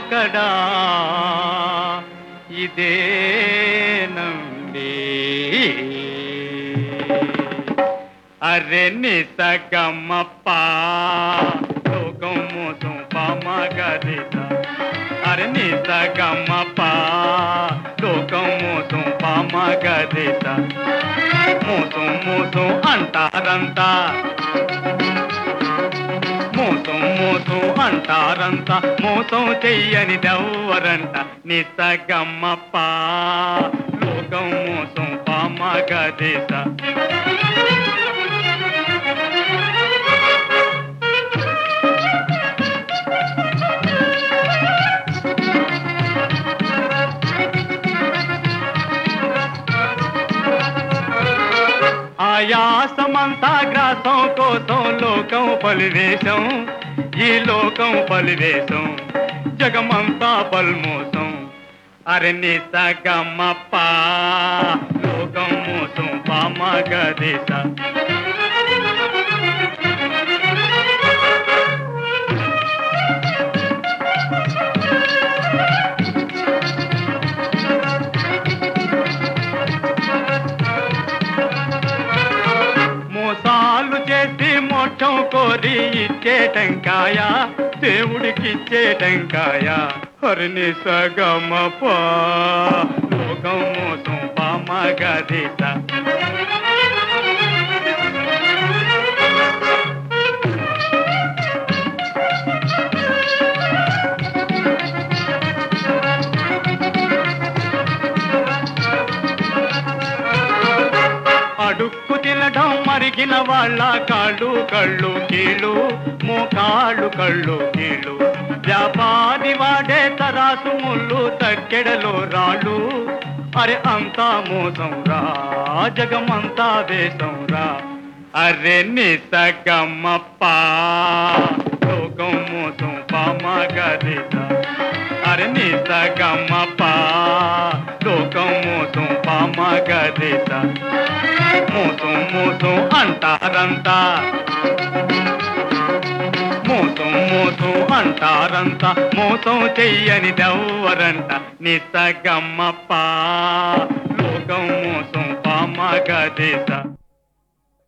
ఎక్కడా ఇదేనండి అరె నిసగమప్ప లోకం మోసం పామగరిత అరె నిసగమప్ప లోకం మోసం పామగరిత మోసం మోసం అంటారంతా మోసం మోసం అంటారంతా మోసం చెయ్యనిదెవ్వరంట నిసగమప్ప లోకం మోసం పామగరిత ఆయాసమంతా గ్రాసం కోసం లోకం పలివేశం ఈ లోకం పలివేశం జగమంతా పల్మోసం అరె నిసగమప్ప లోకం మోసం పామగరిత మోసాలు చేసి మోక్షం కోరి ఇచ్చే టెంకాయ దేవుడికిచ్చే టెంకాయ హరి నిసగమప్ప లోకం మోసం పామగరిత అడుక్కు తినడం మరిగిన వాళ్ళ కాళ్ళు కళ్ళు కీళ్ళు మోకాళ్ళు కళ్ళు కీళ్ళు వ్యాపారి వాడే తరాసు ముళ్ళు తక్కెడలో రాళ్ళు అరె అంతా మోసం రా జగమంతా వేషం రా అరె నిసగమప్ప లోకం మోసం పామగరిత అరె నిసగమప్ప లోకం మోసం పామగరిత మోసం మోసం అంటారంతా మోసం మోసం అంటారంతా మోసం చెయ్యనిదెవ్వరంట నిసగమప్ప లోకం మోసం పామగరిత